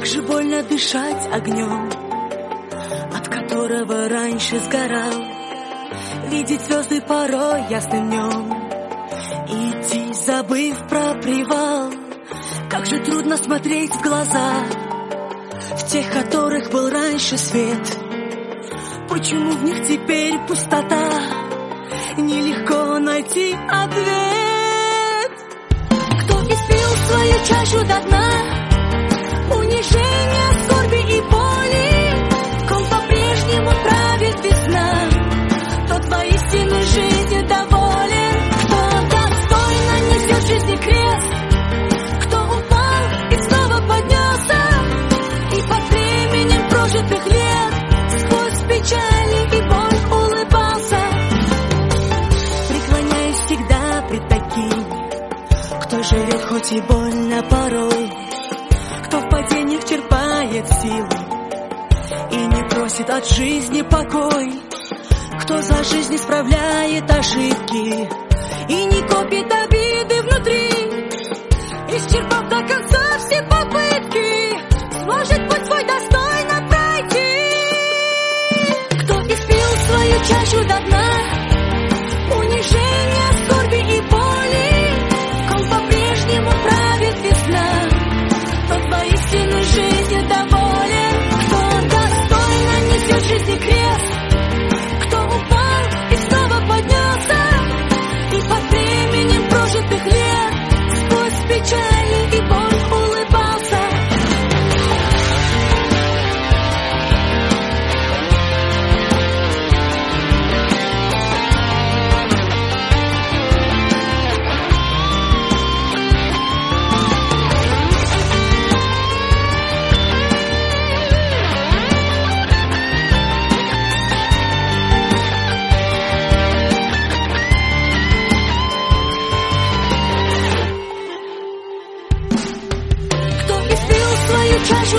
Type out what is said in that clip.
же больно дышать огнем, от которого раньше сгорал, видеть звезды порой ясным днем, идти, забыв про привал. Как же трудно смотреть в глаза, в тех, которых был раньше свет. Почему в них теперь пустота? Нелегко найти ответ. Кто испил свою чашу до дна, унижения, скорби и боли, ком по-прежнему правит весна, тот воистину жизнью доволен. Кто достойно несет в жизни крест, кто упал и снова поднялся, и под временем прожитых лет сквозь печали и боль улыбался. Преклоняюсь всегда пред таким, кто живет хоть и больно порой, кто в падениях черпает силу и не просит от жизни покой, кто за жизнь исправляет ошибки и не копит обиды внутри, исчерпав до конца все попытки, сможет путь свой достойно пройти. Кто испил свою чашу до дна, унижения, скорби и боли, ком по-прежнему правит весна, тот воистину жизнью доволен. Кто достойно несет в жизни крест, кто упал и снова поднялся, и под временем прожитых лет сквозь печали и боль улыбался. Чашу